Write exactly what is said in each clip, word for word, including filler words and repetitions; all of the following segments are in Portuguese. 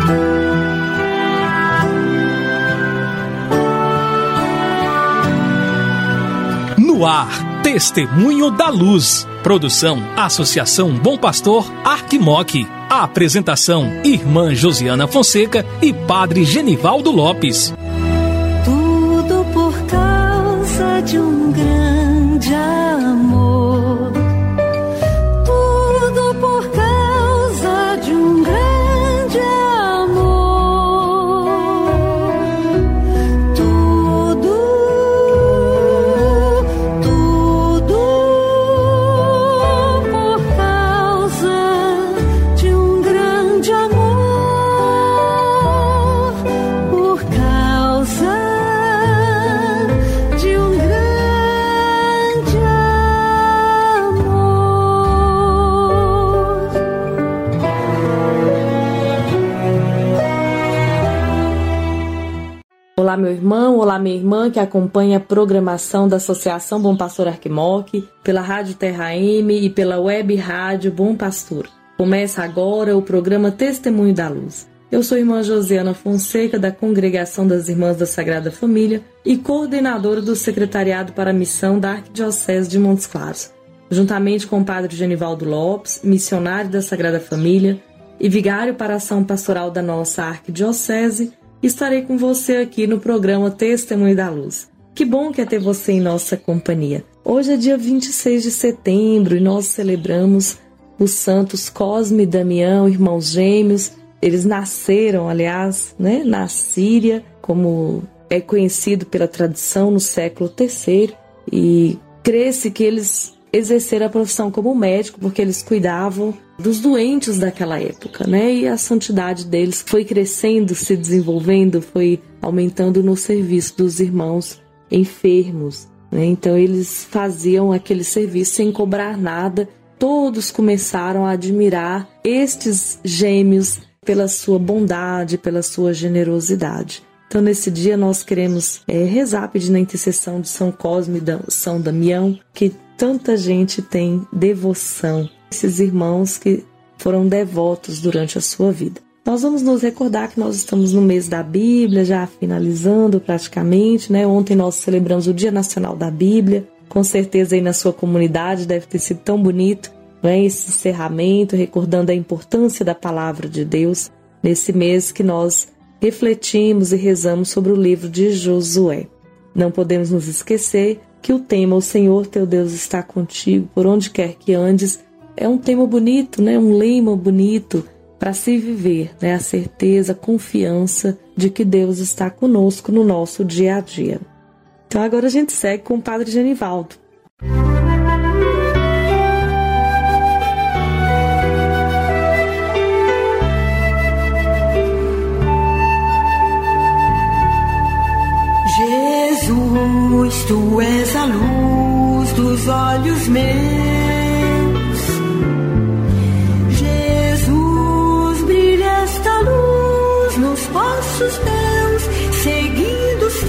No ar, Testemunho da Luz. Produção, Associação Bom Pastor Arquimoc. A apresentação, Irmã Josiana Fonseca e Padre Genivaldo Lopes. Tudo por causa de um grande amor. Tudo por causa de um grande amor. Tudo, tudo por causa de um grande amor. Por causa de um grande amor. Olá, meu irmão, olá, minha irmã que acompanha a programação da Associação Bom Pastor Arquimoc, pela Rádio Terra M e pela Web Rádio Bom Pastor. Começa agora o programa Testemunho da Luz. Eu sou a irmã Josiana Fonseca, da Congregação das Irmãs da Sagrada Família e coordenadora do Secretariado para a Missão da Arquidiocese de Montes Claros. Juntamente com o Padre Genivaldo Lopes, missionário da Sagrada Família e vigário para a ação pastoral da nossa Arquidiocese, estarei com você aqui no programa Testemunho da Luz. Que bom que é ter você em nossa companhia. Hoje é dia vinte e seis de setembro e nós celebramos os santos Cosme e Damião, irmãos gêmeos. Eles nasceram, aliás, né, na Síria, como é conhecido pela tradição, no século terceiro. E crê-se que eles exerceram a profissão como médico porque eles cuidavam dos doentes daquela época, né? E a santidade deles foi crescendo, se desenvolvendo, foi aumentando no serviço dos irmãos enfermos, né? Então eles faziam aquele serviço sem cobrar nada. Todos começaram a admirar estes gêmeos pela sua bondade, pela sua generosidade. Então nesse dia nós queremos é, rezar pedindo a intercessão de São Cosme e São Damião, que tanta gente tem devoção, esses irmãos que foram devotos durante a sua vida. Nós vamos nos recordar que nós estamos no mês da Bíblia, já finalizando praticamente, né? Ontem nós celebramos o Dia Nacional da Bíblia, com certeza aí na sua comunidade deve ter sido tão bonito, né? Esse encerramento, recordando a importância da Palavra de Deus, nesse mês que nós refletimos e rezamos sobre o livro de Josué. Não podemos nos esquecer que o tema, o Senhor teu Deus está contigo, por onde quer que andes, é um tema bonito, né? Um lema bonito para se viver, né? A certeza, a confiança de que Deus está conosco no nosso dia a dia. Então agora a gente segue com o Padre Genivaldo. Jesus, tu és a luz dos olhos meus. Jesus, brilha esta luz nos passos teus, seguindo os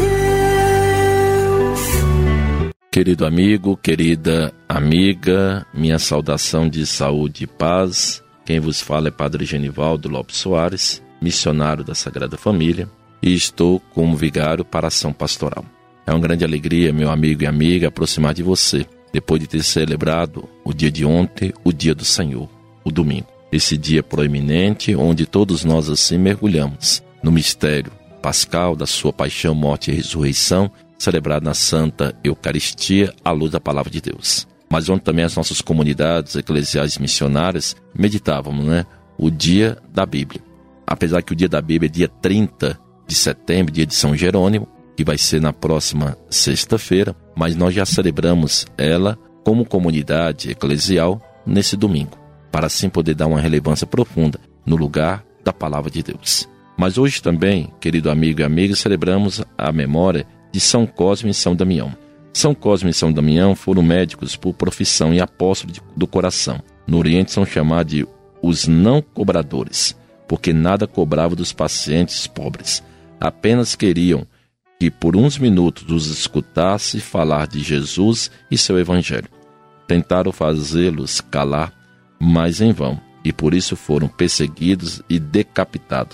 teus. Querido amigo, querida amiga, minha saudação de saúde e paz. Quem vos fala é Padre Genivaldo Lopes Soares, missionário da Sagrada Família, e estou como vigário para a ação pastoral. É uma grande alegria, meu amigo e amiga, aproximar de você, depois de ter celebrado o dia de ontem, o dia do Senhor, o domingo. Esse dia proeminente, onde todos nós assim mergulhamos no mistério pascal da sua paixão, morte e ressurreição, celebrado na Santa Eucaristia, à luz da Palavra de Deus. Mas onde também as nossas comunidades eclesiais missionárias meditávamos, né, o dia da Bíblia. Apesar que o dia da Bíblia é dia trinta de setembro, dia de São Jerônimo, que vai ser na próxima sexta-feira, mas nós já celebramos ela como comunidade eclesial nesse domingo, para assim poder dar uma relevância profunda no lugar da Palavra de Deus. Mas hoje também, querido amigo e amiga, celebramos a memória de São Cosme e São Damião. São Cosme e São Damião foram médicos por profissão e apóstolos do coração. No Oriente são chamados de os não cobradores, porque nada cobravam dos pacientes pobres. Apenas queriam que por uns minutos os escutasse falar de Jesus e seu Evangelho. Tentaram fazê-los calar, mas em vão, e por isso foram perseguidos e decapitados.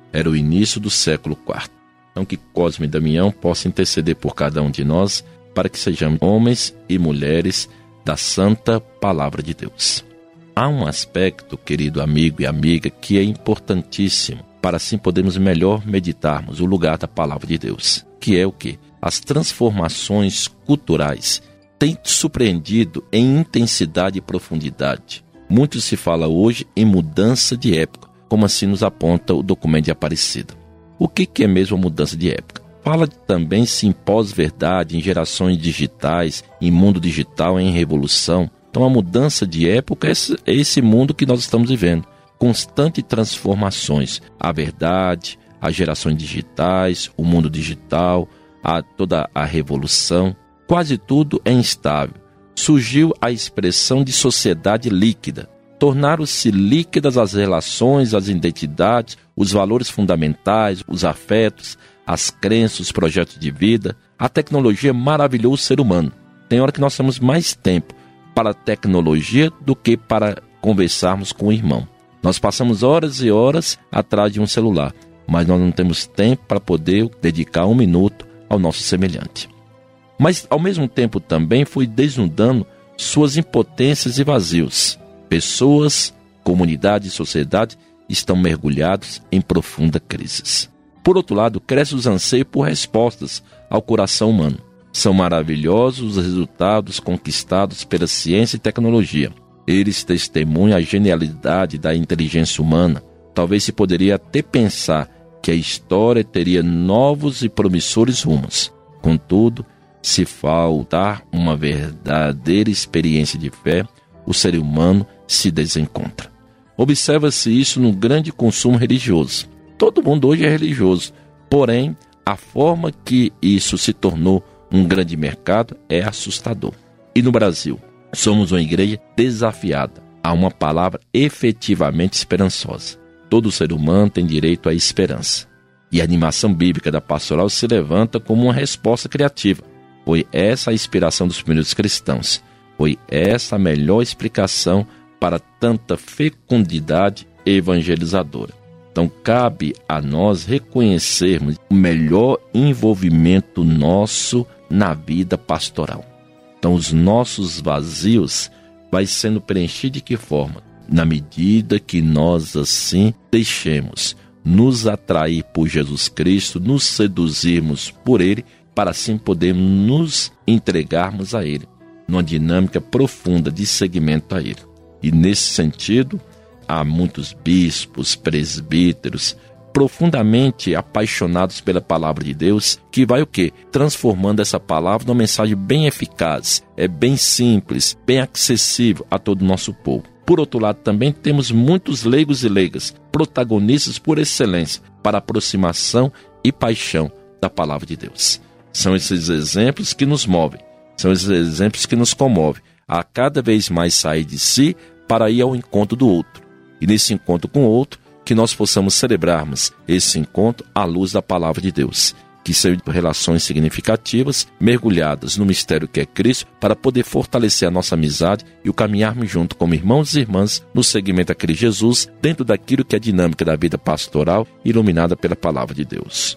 Era o início do século quarto. Então que Cosme e Damião possam interceder por cada um de nós, para que sejamos homens e mulheres da santa palavra de Deus. Há um aspecto, querido amigo e amiga, que é importantíssimo, para assim podermos melhor meditarmos o lugar da palavra de Deus, que é o quê? As transformações culturais têm surpreendido em intensidade e profundidade. Muito se fala hoje em mudança de época, como assim nos aponta o documento de Aparecida. O que é mesmo a mudança de época? Fala também-se em pós-verdade, em gerações digitais, em mundo digital, em revolução. Então a mudança de época é esse, é esse mundo que nós estamos vivendo. Constantes transformações. A verdade, as gerações digitais, o mundo digital, a, toda a revolução. Quase tudo é instável. Surgiu a expressão de sociedade líquida. Tornaram-se líquidas as relações, as identidades, os valores fundamentais, os afetos, as crenças, os projetos de vida. A tecnologia maravilhou o ser humano. Tem hora que nós temos mais tempo para a tecnologia do que para conversarmos com o irmão. Nós passamos horas e horas atrás de um celular, mas nós não temos tempo para poder dedicar um minuto ao nosso semelhante. Mas, ao mesmo tempo, também foi desnudando suas impotências e vazios. Pessoas, comunidade e sociedade estão mergulhados em profunda crise. Por outro lado, cresce os anseios por respostas ao coração humano. São maravilhosos os resultados conquistados pela ciência e tecnologia. Eles testemunham a genialidade da inteligência humana. Talvez se poderia até pensar que a história teria novos e promissores rumos. Contudo, se faltar uma verdadeira experiência de fé, o ser humano se desencontra. Observa-se isso no grande consumo religioso. Todo mundo hoje é religioso, porém, a forma que isso se tornou um grande mercado é assustador. E no Brasil, somos uma igreja desafiada a uma palavra efetivamente esperançosa. Todo ser humano tem direito à esperança. E a animação bíblica da pastoral se levanta como uma resposta criativa. Foi essa a inspiração dos primeiros cristãos. Foi essa a melhor explicação para tanta fecundidade evangelizadora. Então, cabe a nós reconhecermos o melhor envolvimento nosso na vida pastoral. Então, os nossos vazios vai sendo preenchidos de que forma? Na medida que nós, assim, deixemos nos atrair por Jesus Cristo, nos seduzirmos por Ele, para assim podermos nos entregarmos a Ele, numa dinâmica profunda de seguimento a Ele. E nesse sentido, há muitos bispos, presbíteros, profundamente apaixonados pela palavra de Deus, que vai o quê? Transformando essa palavra numa mensagem bem eficaz, é bem simples, bem acessível a todo o nosso povo. Por outro lado, também temos muitos leigos e leigas, protagonistas por excelência para a aproximação e paixão da palavra de Deus. São esses exemplos que nos movem, são esses exemplos que nos comovem a cada vez mais sair de si para ir ao encontro do outro. E nesse encontro com o outro, que nós possamos celebrarmos esse encontro à luz da palavra de Deus, que sejam relações significativas, mergulhadas no mistério que é Cristo, para poder fortalecer a nossa amizade e o caminharmos junto como irmãos e irmãs no seguimento àquele Jesus, dentro daquilo que é a dinâmica da vida pastoral, iluminada pela palavra de Deus.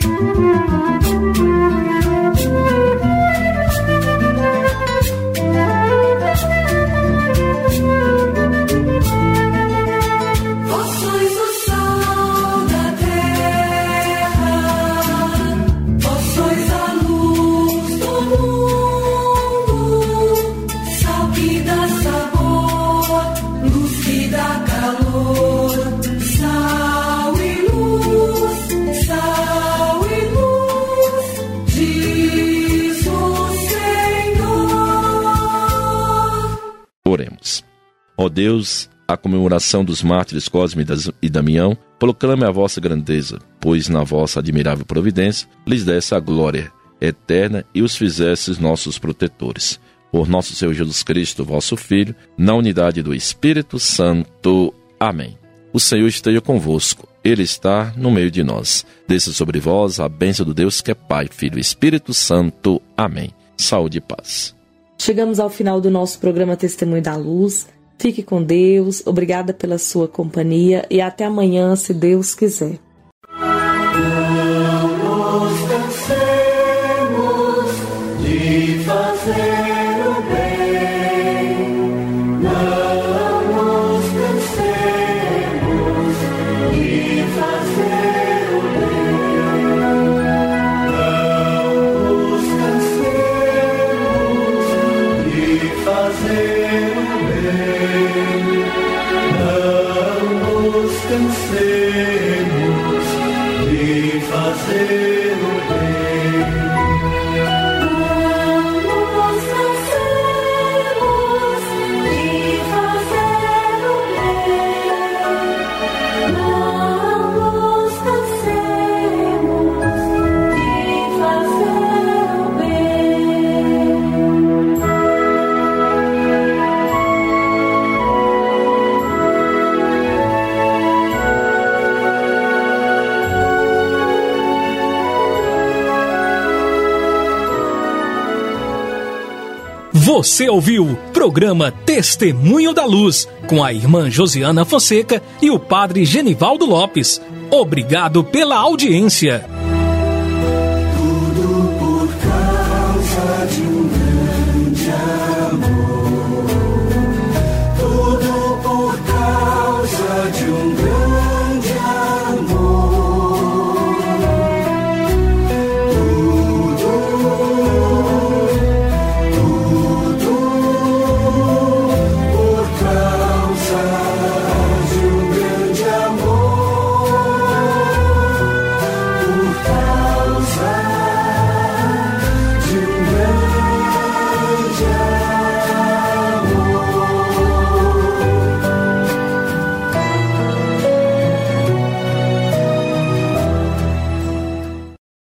Oremos. Ó Deus, a comemoração dos mártires Cosme e Damião, proclame a vossa grandeza, pois na vossa admirável providência lhes desse a glória eterna e os fizesses nossos protetores. Por nosso Senhor Jesus Cristo, vosso Filho, na unidade do Espírito Santo. Amém. O Senhor esteja convosco, Ele está no meio de nós. Desça sobre vós a bênção do Deus que é Pai, Filho e Espírito Santo. Amém. Saúde e paz. Chegamos ao final do nosso programa Testemunho da Luz. Fique com Deus, obrigada pela sua companhia e até amanhã, se Deus quiser. cansemos de fazer o bem, não nos cansemos de fazer o bem, não nos cansemos de fazer o bem, não nos cansemos de fazer o bem. Você ouviu programa Testemunho da Luz, com a irmã Josiana Fonseca e o padre Genivaldo Lopes. Obrigado pela audiência.